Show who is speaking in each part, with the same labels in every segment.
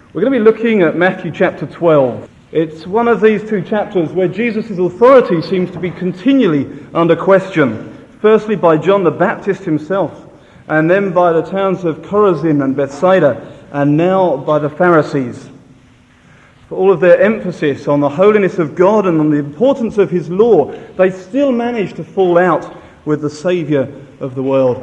Speaker 1: We're going to be looking at Matthew chapter 12. It's one of these two chapters where Jesus' authority seems to be continually under question. Firstly by John the Baptist himself, and then by the towns of Chorazin and Bethsaida, and now by the Pharisees. For all of their emphasis on the holiness of God and on the importance of his law, they still manage to fall out with the Saviour of the world.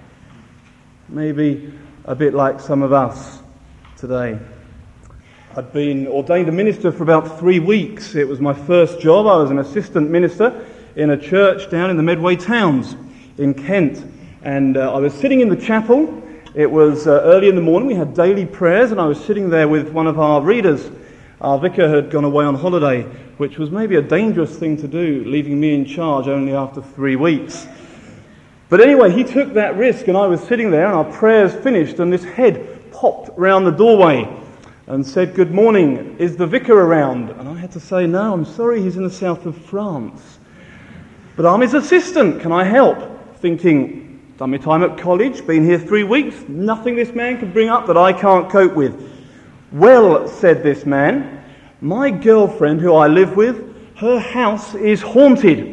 Speaker 1: Maybe a bit like some of us today. I'd been ordained a minister for about 3 weeks. It was my first job. I was an assistant minister in a church down in the Medway Towns in Kent. And I was sitting in the chapel. It was early in the morning. We had daily prayers, and I was sitting there with one of our readers. Our vicar had gone away on holiday, which was maybe a dangerous thing to do, leaving me in charge only after 3 weeks. But anyway, he took that risk, and I was sitting there, and our prayers finished, and this head popped round the doorway and said, "Good morning, is the vicar around?" And I had to say, "No, I'm sorry, he's in the south of France. But I'm his assistant, can I help?" Thinking, done my time at college, been here 3 weeks, nothing this man can bring up that I can't cope with. "Well," said this man, "my girlfriend who I live with, her house is haunted."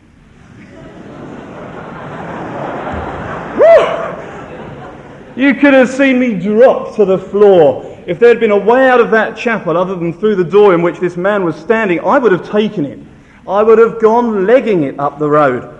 Speaker 1: You could have seen me drop to the floor. If there had been a way out of that chapel other than through the door in which this man was standing, I would have taken it. I would have gone legging it up the road.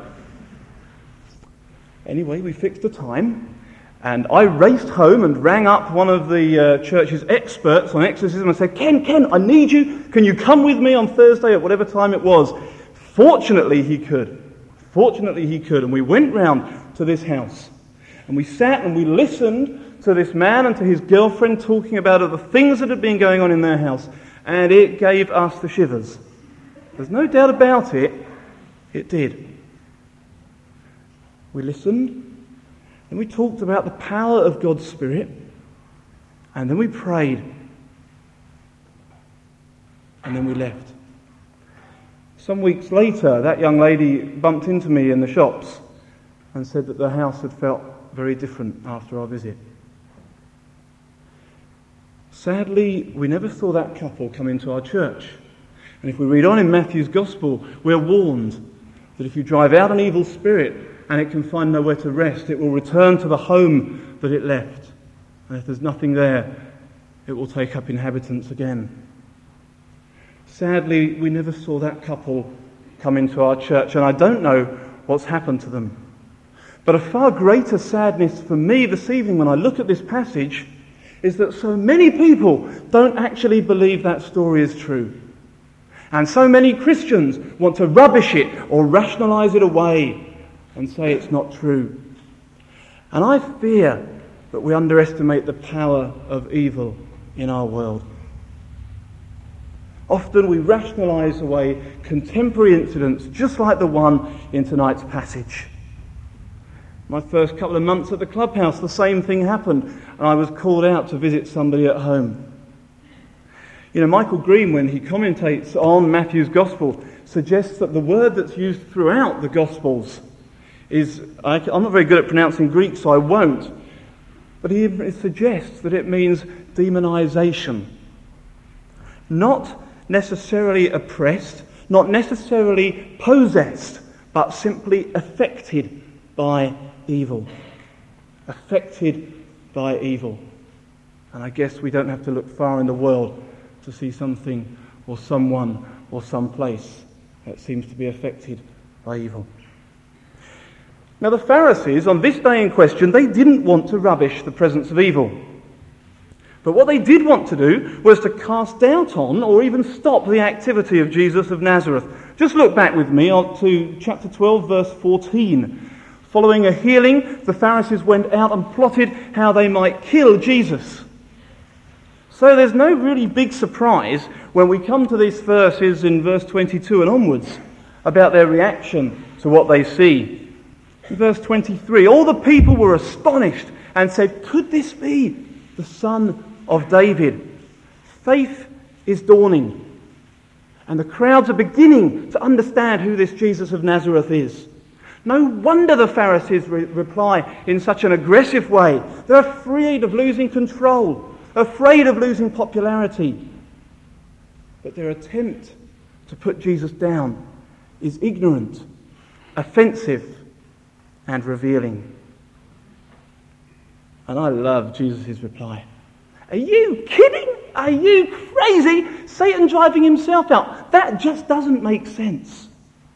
Speaker 1: Anyway, we fixed a time, and I raced home and rang up one of the church's experts on exorcism and said, Ken, I need you. Can you come with me on Thursday at whatever time it was?" Fortunately, he could. And we went round to this house. And we sat and we listened to this man and to his girlfriend talking about the things that had been going on in their house. And it gave us the shivers. There's no doubt about it, it did. We listened, and we talked about the power of God's Spirit, and then we prayed, and then we left. Some weeks later, that young lady bumped into me in the shops and said that the house had felt very different after our visit. Sadly, we never saw that couple come into our church. And if we read on in Matthew's Gospel, we're warned that if you drive out an evil spirit and it can find nowhere to rest, it will return to the home that it left. And if there's nothing there, it will take up inhabitants again. Sadly, we never saw that couple come into our church, and I don't know what's happened to them. But a far greater sadness for me this evening when I look at this passage is that so many people don't actually believe that story is true. And so many Christians want to rubbish it or rationalise it away and say it's not true. And I fear that we underestimate the power of evil in our world. Often we rationalise away contemporary incidents just like the one in tonight's passage. My first couple of months at the clubhouse, the same thing happened, and I was called out to visit somebody at home. You know, Michael Green, when he commentates on Matthew's Gospel, suggests that the word that's used throughout the Gospels is, I'm not very good at pronouncing Greek, so I won't, but he suggests that it means demonization. Not necessarily oppressed, not necessarily possessed, but simply affected by evil. Affected by evil. And I guess we don't have to look far in the world to see something or someone or some place that seems to be affected by evil. Now the Pharisees, on this day in question, they didn't want to rubbish the presence of evil. But what they did want to do was to cast doubt on or even stop the activity of Jesus of Nazareth. Just look back with me to chapter 12, verse 14. Following a healing, the Pharisees went out and plotted how they might kill Jesus. So there's no really big surprise when we come to these verses in verse 22 and onwards about their reaction to what they see. In verse 23, all the people were astonished and said, "Could this be the Son of David?" Faith is dawning, and the crowds are beginning to understand who this Jesus of Nazareth is. No wonder the Pharisees reply in such an aggressive way. They're afraid of losing control, afraid of losing popularity. But their attempt to put Jesus down is ignorant, offensive, and revealing. And I love Jesus' reply. Are you kidding? Are you crazy? Satan driving himself out. That just doesn't make sense.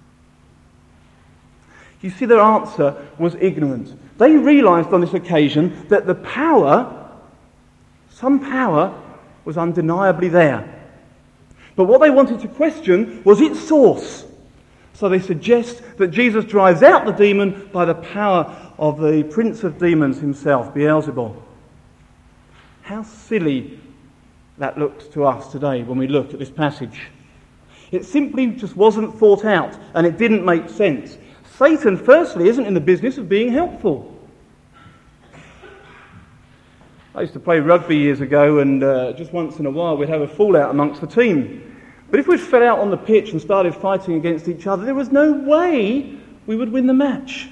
Speaker 1: You see, their answer was ignorant. They realised on this occasion that the power, some power, was undeniably there. But what they wanted to question was its source. So they suggest that Jesus drives out the demon by the power of the prince of demons himself, Beelzebul. How silly that looks to us today when we look at this passage. It simply just wasn't thought out, and it didn't make sense. Satan, firstly, isn't in the business of being helpful. I used to play rugby years ago, and just once in a while we'd have a fallout amongst the team. But if we fell out on the pitch and started fighting against each other, there was no way we would win the match.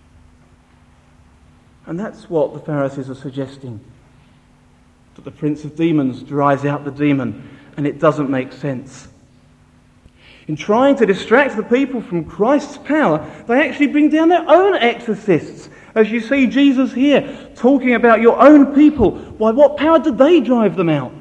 Speaker 1: And that's what the Pharisees are suggesting. That the prince of demons drives out the demon, and it doesn't make sense. In trying to distract the people from Christ's power, they actually bring down their own exorcists. As you see Jesus here talking about your own people. Why, what power did they drive them out?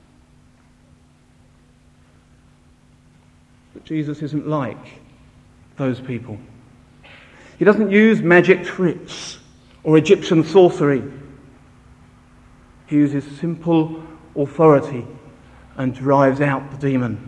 Speaker 1: But Jesus isn't like those people. He doesn't use magic tricks or Egyptian sorcery. He uses simple authority and drives out the demon.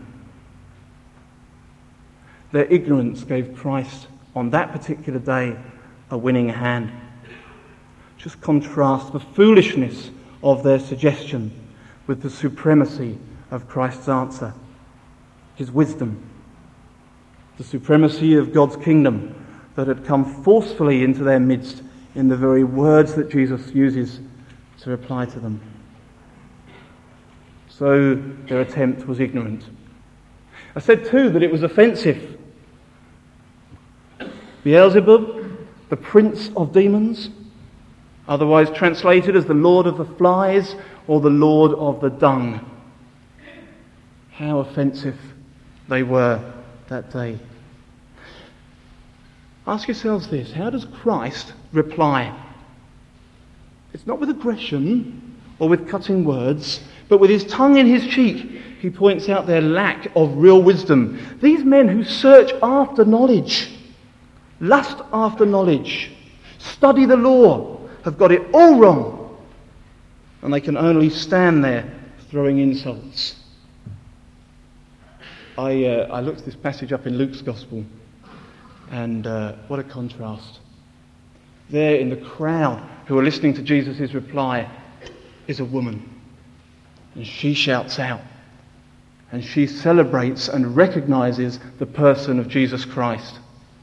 Speaker 1: Their ignorance gave Christ, on that particular day, a winning hand. Just contrast the foolishness of their suggestion with the supremacy of Christ's answer. His wisdom. The supremacy of God's kingdom that had come forcefully into their midst in the very words that Jesus uses to reply to them. So their attempt was ignorant. I said too that it was offensive. Beelzebub, the prince of demons, otherwise translated as the lord of the flies or the lord of the dung. How offensive they were that day. Ask yourselves this: how does Christ reply? It's not with aggression or with cutting words, but with his tongue in his cheek. He points out their lack of real wisdom. These men who search after knowledge, lust after knowledge, study the law, have got it all wrong. And they can only stand there throwing insults. I looked this passage up in Luke's Gospel, and what a contrast. There in the crowd who are listening to Jesus' reply is a woman. And she shouts out. And she celebrates and recognizes the person of Jesus Christ.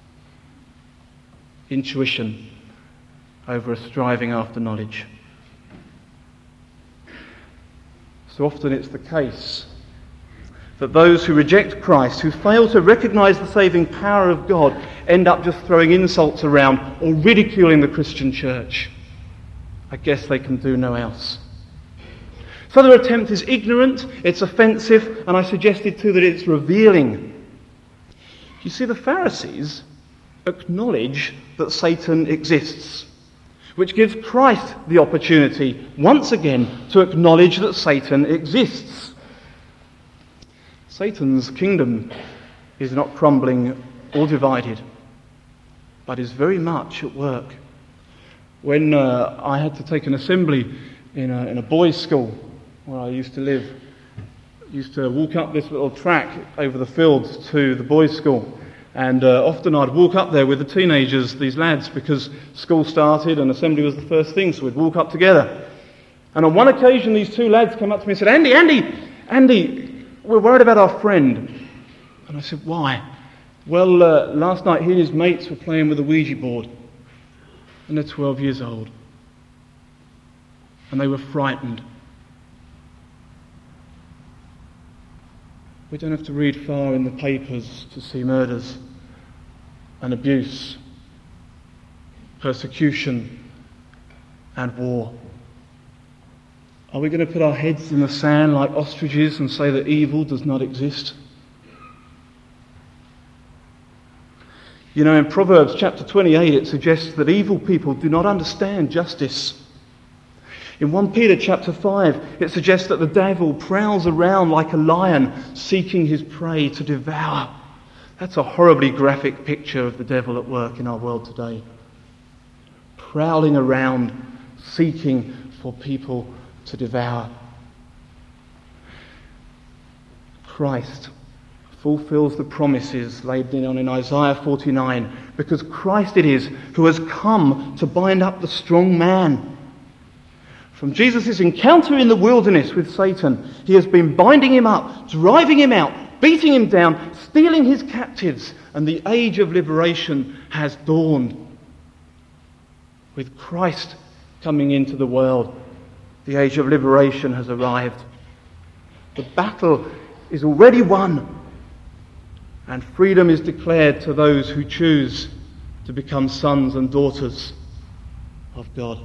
Speaker 1: Intuition over a striving after knowledge. So often it's the case that those who reject Christ, who fail to recognize the saving power of God, end up just throwing insults around or ridiculing the Christian church. I guess they can do no else. So their attempt is ignorant, it's offensive, and I suggested too that it's revealing. You see, the Pharisees acknowledge that Satan exists, which gives Christ the opportunity once again to acknowledge that Satan exists. Satan's kingdom is not crumbling or divided, but is very much at work. When I had to take an assembly in a boys' school where I used to live, I used to walk up this little track over the fields to the boys' school. And often I'd walk up there with the teenagers, these lads, because school started and assembly was the first thing, so we'd walk up together. And on one occasion, these two lads came up to me and said, Andy, we're worried about our friend. And I said, why? Well, last night he and his mates were playing with a Ouija board. And they're 12 years old. And they were frightened. We don't have to read far in the papers to see murders and abuse, persecution and war. Are we going to put our heads in the sand like ostriches and say that evil does not exist? You know, in Proverbs chapter 28, it suggests that evil people do not understand justice. In 1 Peter chapter 5, it suggests that the devil prowls around like a lion, seeking his prey to devour. That's a horribly graphic picture of the devil at work in our world today. Prowling around, seeking for people to devour. Christ fulfills the promises laid down in Isaiah 49, because Christ it is who has come to bind up the strong man. From Jesus' encounter in the wilderness with Satan, he has been binding him up, driving him out, beating him down, stealing his captives, and the age of liberation has dawned. With Christ coming into the world, the age of liberation has arrived. The battle is already won, and freedom is declared to those who choose to become sons and daughters of God.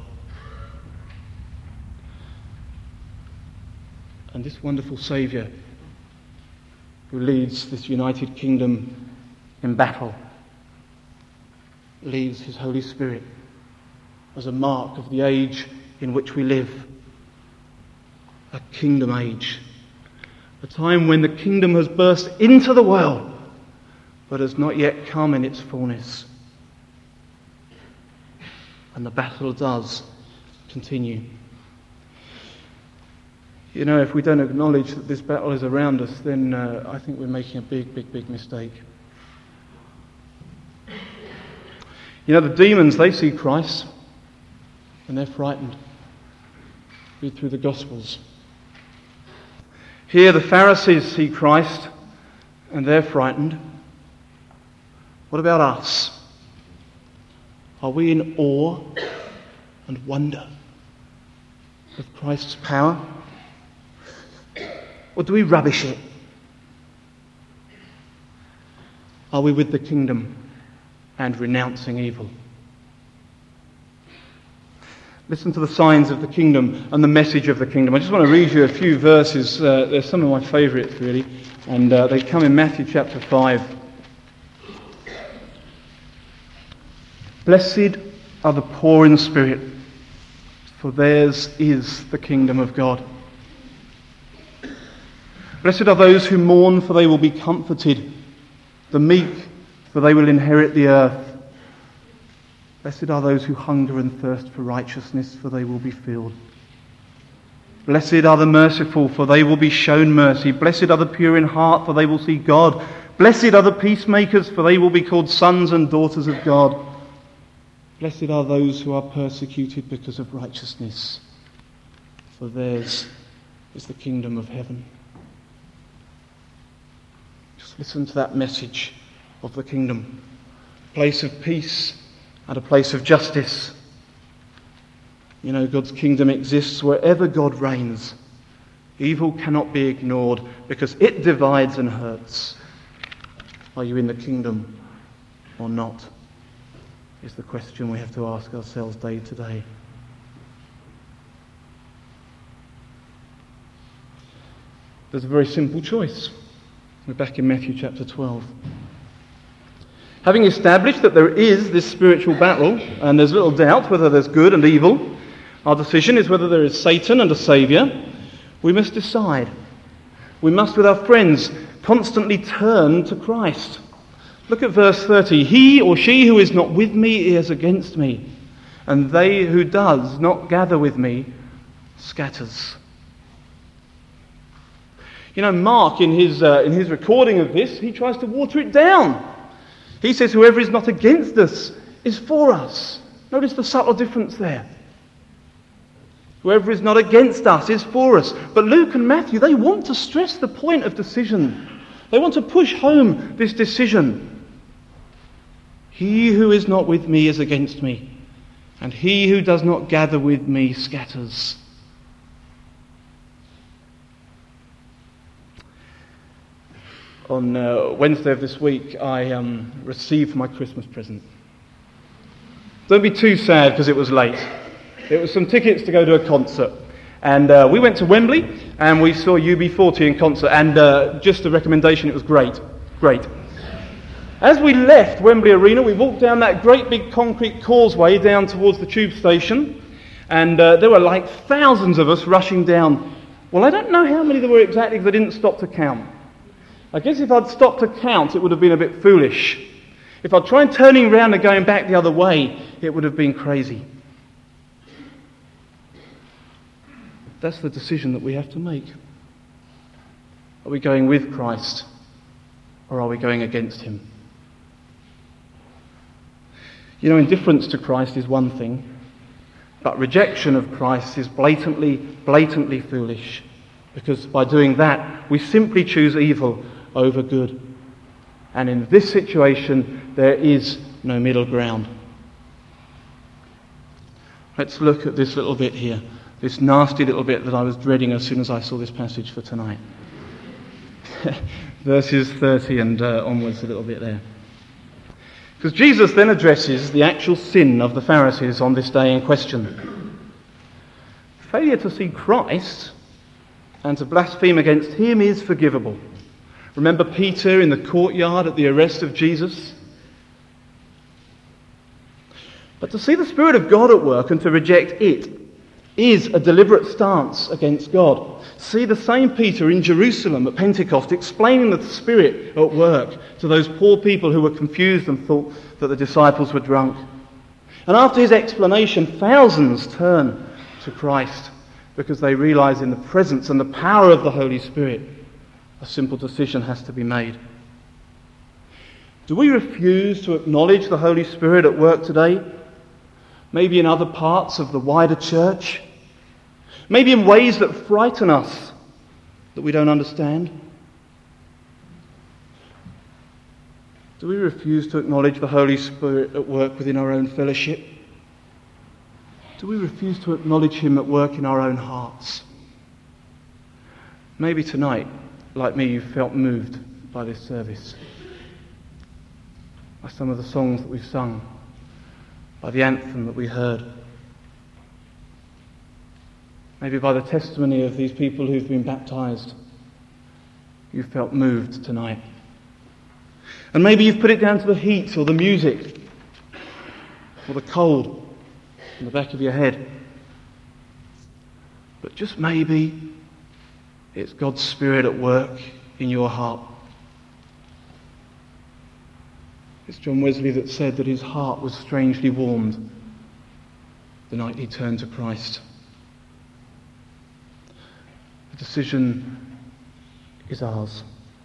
Speaker 1: And this wonderful Saviour who leads this united kingdom in battle leaves his Holy Spirit as a mark of the age in which we live. A kingdom age. A time when the kingdom has burst into the world but has not yet come in its fullness. And the battle does continue. You know, if we don't acknowledge that this battle is around us, then I think we're making a big mistake. You know, the demons, they see Christ and they're frightened. Read through the Gospels. Here the Pharisees see Christ and they're frightened. What about us? Are we in awe and wonder of Christ's power? Or do we rubbish it? Are we with the kingdom and renouncing evil? Listen to the signs of the kingdom and the message of the kingdom. I just want to read you a few verses. They're some of my favourites, really. And they come in Matthew chapter 5. Blessed are the poor in spirit, for theirs is the kingdom of God. Blessed are those who mourn, for they will be comforted. The meek, for they will inherit the earth. Blessed are those who hunger and thirst for righteousness, for they will be filled. Blessed are the merciful, for they will be shown mercy. Blessed are the pure in heart, for they will see God. Blessed are the peacemakers, for they will be called sons and daughters of God. Blessed are those who are persecuted because of righteousness, for theirs is the kingdom of heaven. Just listen to that message of the kingdom. A place of peace and a place of justice. You know, God's kingdom exists wherever God reigns. Evil cannot be ignored because it divides and hurts. Are you in the kingdom or not? Is the question we have to ask ourselves day to day. There's a very simple choice. We're back in Matthew chapter 12. Having established that there is this spiritual battle, and there's little doubt whether there's good and evil, our decision is whether there is Satan and a Saviour. We must decide. We must, with our friends, constantly turn to Christ. Look at verse 30. He or she who is not with me is against me, and they who does not gather with me scatters. You know, Mark, in his recording of this, he tries to water it down. He says whoever is not against us is for us. Notice the subtle difference there. Whoever is not against us is for us. But Luke and Matthew, they want to stress the point of decision. They want to push home this decision. He who is not with me is against me, and he who does not gather with me scatters. On Wednesday of this week, I received my Christmas present. Don't be too sad because it was late. It was some tickets to go to a concert. And we went to Wembley and we saw UB40 in concert, and just a recommendation, it was great. As we left Wembley Arena, we walked down that great big concrete causeway down towards the tube station, and there were like thousands of us rushing down. Well, I don't know how many there were exactly because I didn't stop to count. I guess if I'd stopped to count, it would have been a bit foolish. If I'd tried turning around and going back the other way, it would have been crazy. That's the decision that we have to make. Are we going with Christ, or are we going against him? You know, indifference to Christ is one thing, but rejection of Christ is blatantly foolish, because by doing that, we simply choose evil over good. And in this situation, there is no middle ground. Let's look at this little bit here, this nasty little bit that I was dreading as soon as I saw this passage for tonight. Verses 30 and onwards a little bit there. Because Jesus then addresses the actual sin of the Pharisees on this day in question. Failure to see Christ and to blaspheme against him is forgivable. Remember Peter in the courtyard at the arrest of Jesus? But to see the Spirit of God at work and to reject it is a deliberate stance against God. See the same Peter in Jerusalem at Pentecost explaining the Spirit at work to those poor people who were confused and thought that the disciples were drunk. And after his explanation, thousands turn to Christ because they realize in the presence and the power of the Holy Spirit, a simple decision has to be made. Do we refuse to acknowledge the Holy Spirit at work today? Maybe in other parts of the wider church? Maybe in ways that frighten us, that we don't understand? Do we refuse to acknowledge the Holy Spirit at work within our own fellowship? Do we refuse to acknowledge him at work in our own hearts? Maybe tonight, like me, you felt moved by this service, by some of the songs that we've sung, by the anthem that we heard. Maybe by the testimony of these people who've been baptized, you felt moved tonight. And maybe you've put it down to the heat or the music or the cold in the back of your head. But just maybe it's God's Spirit at work in your heart. It's John Wesley that said that his heart was strangely warmed the night he turned to Christ. The decision is ours.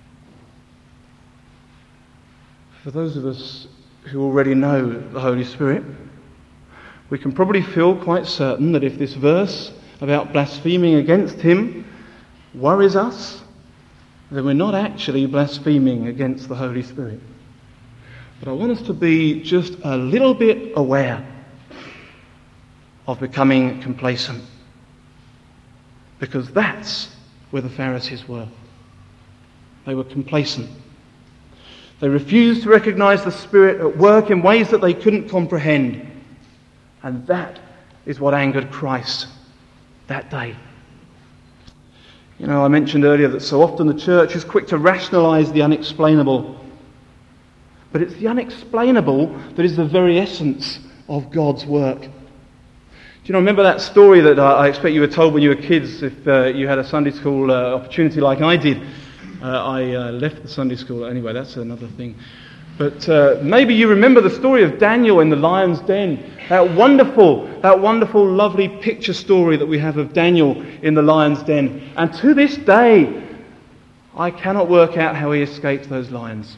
Speaker 1: For those of us who already know the Holy Spirit, we can probably feel quite certain that if this verse about blaspheming against him worries us, then we're not actually blaspheming against the Holy Spirit. But I want us to be just a little bit aware of becoming complacent, because that's where the Pharisees were. They were complacent. They refused to recognize the Spirit at work in ways that they couldn't comprehend. And that is what angered Christ that day. You know, I mentioned earlier that so often the church is quick to rationalize the unexplainable. But it's the unexplainable that is the very essence of God's work. Do you know, remember that story that I expect you were told when you were kids, if you had a Sunday school opportunity like I did? I left the Sunday school. Anyway, that's another thing. But maybe you remember the story of Daniel in the lion's den. That wonderful, lovely picture story that we have of Daniel in the lion's den. And to this day, I cannot work out how he escaped those lions.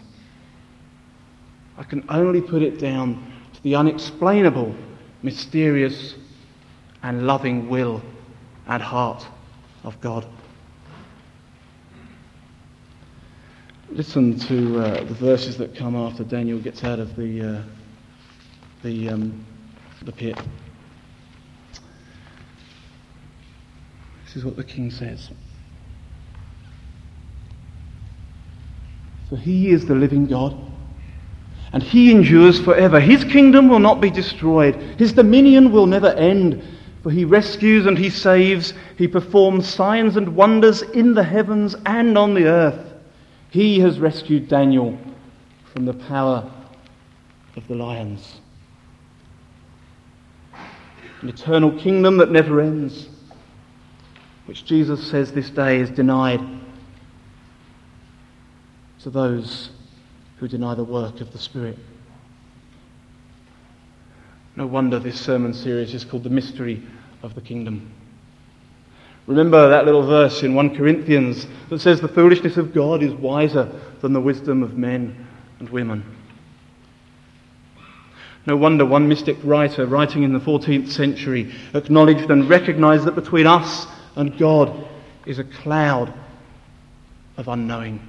Speaker 1: I can only put it down to the unexplainable, mysterious, and loving will and heart of God. Listen to the verses that come after Daniel gets out of the pit. This is what the king says. For he is the living God, and he endures forever. His kingdom will not be destroyed. His dominion will never end. For he rescues and he saves. He performs signs and wonders in the heavens and on the earth. He has rescued Daniel from the power of the lions. An eternal kingdom that never ends, which Jesus says this day is denied to those who deny the work of the Spirit. No wonder this sermon series is called The Mystery of the Kingdom. Remember that little verse in 1 Corinthians that says the foolishness of God is wiser than the wisdom of men and women. No wonder one mystic writer, writing in the 14th century, acknowledged and recognized that between us and God is a cloud of unknowing.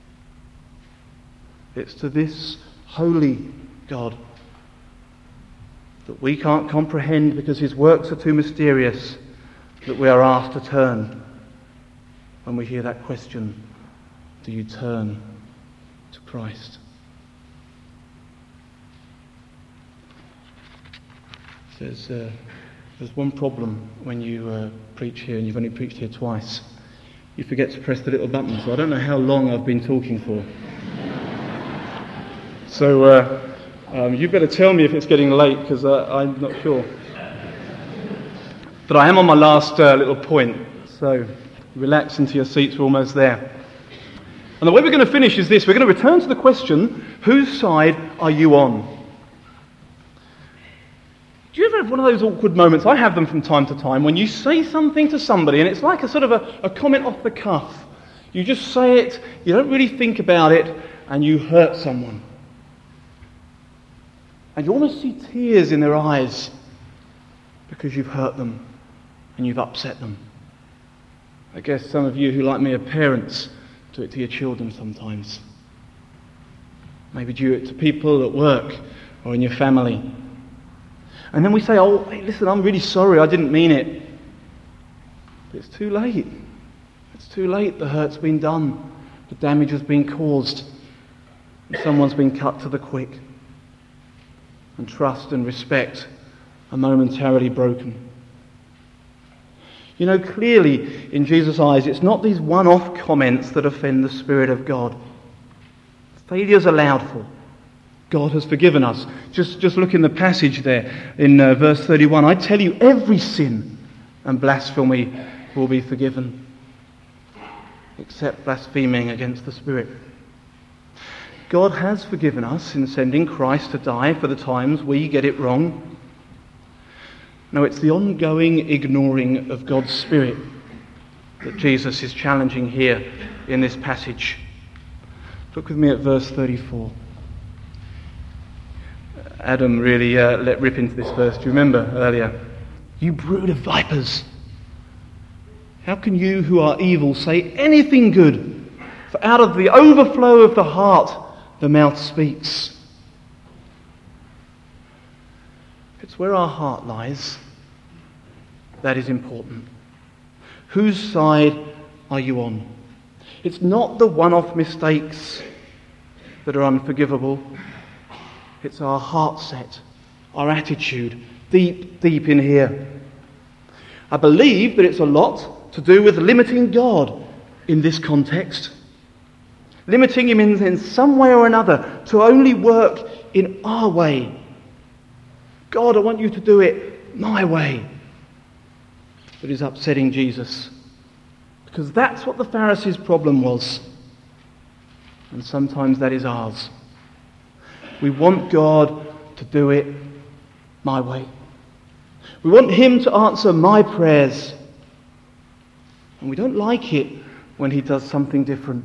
Speaker 1: It's to this holy God that we can't comprehend because his works are too mysterious, that we are asked to turn when we hear that question, do you turn to Christ? There's one problem when you preach here, and you've only preached here twice. You forget to press the little button, so I don't know how long I've been talking for. So you better tell me if it's getting late, because I'm not sure. But I am on my last little point, so relax into your seats, we're almost there. And the way we're going to finish is this. We're going to return to the question, whose side are you on? Do you ever have one of those awkward moments? I have them from time to time, when you say something to somebody and it's like a sort of a comment off the cuff. You just say it, you don't really think about it, and you hurt someone. And you almost see tears in their eyes because you've hurt them and you've upset them. I guess some of you who, like me, are parents, do it to your children sometimes. Maybe do it to people at work or in your family. And then we say, oh, hey, listen, I'm really sorry, I didn't mean it. But it's too late. It's too late. The hurt's been done. The damage has been caused. And someone's been cut to the quick. And trust and respect are momentarily broken. You know, clearly, in Jesus' eyes, it's not these one-off comments that offend the Spirit of God. Failure's allowed for. God has forgiven us. Just look in the passage there in verse 31. I tell you, every sin and blasphemy will be forgiven, except blaspheming against the Spirit. God has forgiven us in sending Christ to die for the times we get it wrong. No, it's the ongoing ignoring of God's Spirit that Jesus is challenging here in this passage. Look with me at verse 34. Adam really let rip into this verse. Do you remember earlier? You brood of vipers! How can you who are evil say anything good? For out of the overflow of the heart, the mouth speaks. It's where our heart lies that is important. Whose side are you on? It's not the one-off mistakes that are unforgivable. It's our heart set, our attitude, deep, deep in here. I believe that it's a lot to do with limiting God in this context. Limiting him in some way or another to only work in our way. God, I want you to do it my way. That is upsetting Jesus. Because that's what the Pharisees' problem was. And sometimes that is ours. We want God to do it my way. We want him to answer my prayers. And we don't like it when he does something different.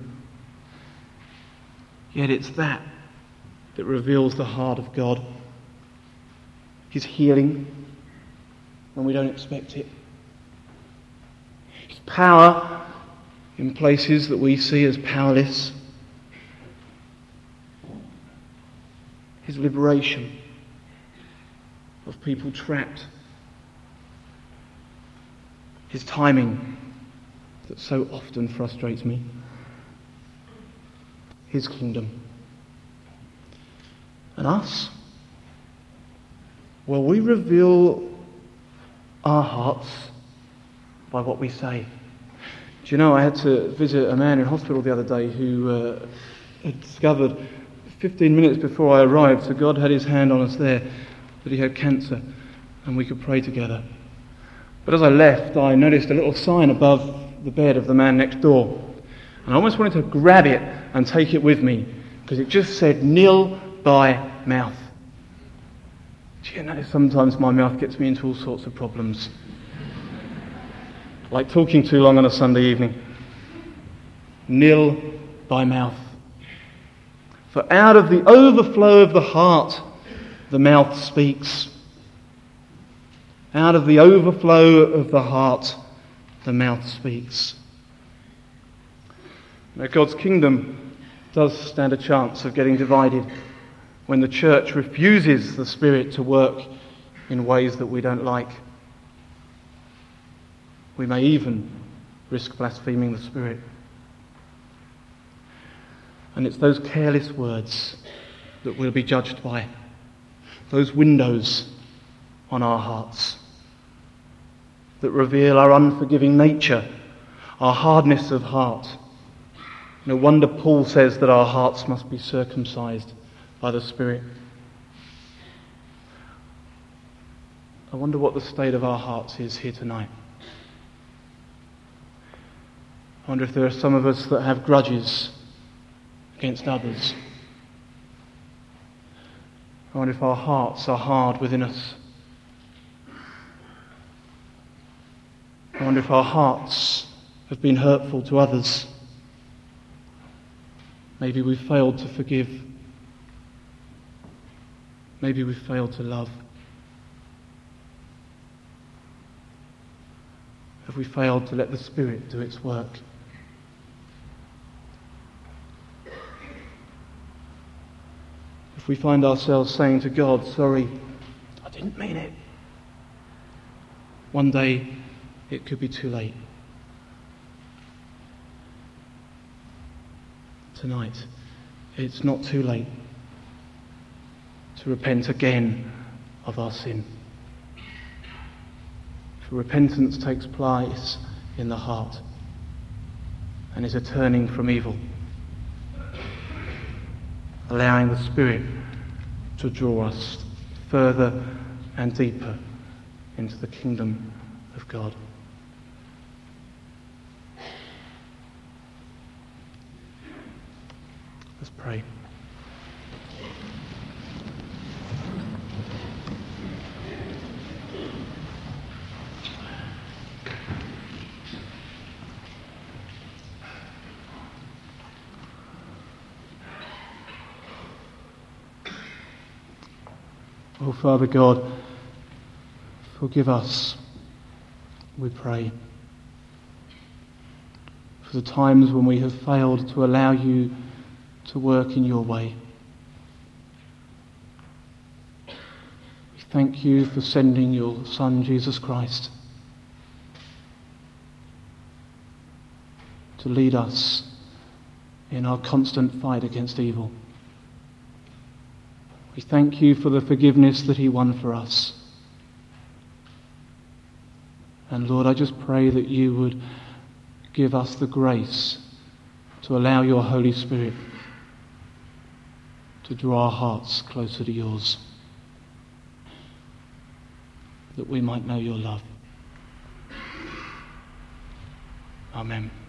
Speaker 1: Yet it's that reveals the heart of God. His healing when we don't expect it. His power in places that we see as powerless. His liberation of people trapped. His timing that so often frustrates me. His kingdom. And us? Well, we reveal our hearts by what we say. Do you know, I had to visit a man in hospital the other day who had discovered 15 minutes before I arrived, so God had his hand on us there, that he had cancer and we could pray together. But as I left, I noticed a little sign above the bed of the man next door. And I almost wanted to grab it and take it with me, because it just said, "Nil by mouth." Do you know, sometimes my mouth gets me into all sorts of problems. Like talking too long on a Sunday evening. Nil by mouth. For out of the overflow of the heart, the mouth speaks. Out of the overflow of the heart, the mouth speaks. Now, God's kingdom does stand a chance of getting divided when the church refuses the Spirit to work in ways that we don't like. We may even risk blaspheming the Spirit. And it's those careless words that we'll be judged by. Those windows on our hearts that reveal our unforgiving nature, our hardness of heart. No wonder Paul says that our hearts must be circumcised by the Spirit. I wonder what the state of our hearts is here tonight. I wonder if there are some of us that have grudges against others. I wonder if our hearts are hard within us. I wonder if our hearts have been hurtful to others. Maybe we've failed to forgive. Maybe we've failed to love. Have we failed to let the Spirit do its work? If we find ourselves saying to God, "Sorry, I didn't mean it," one day it could be too late. Tonight, it's not too late to repent again of our sin. For repentance takes place in the heart and is a turning from evil, allowing the Spirit to draw us further and deeper into the kingdom of God. Let's pray. Oh, Father God, forgive us, we pray, for the times when we have failed to allow you to work in your way. We thank you for sending your Son, Jesus Christ, to lead us in our constant fight against evil. We thank you for the forgiveness that he won for us. And Lord, I just pray that you would give us the grace to allow your Holy Spirit to draw our hearts closer to yours, that we might know your love. Amen.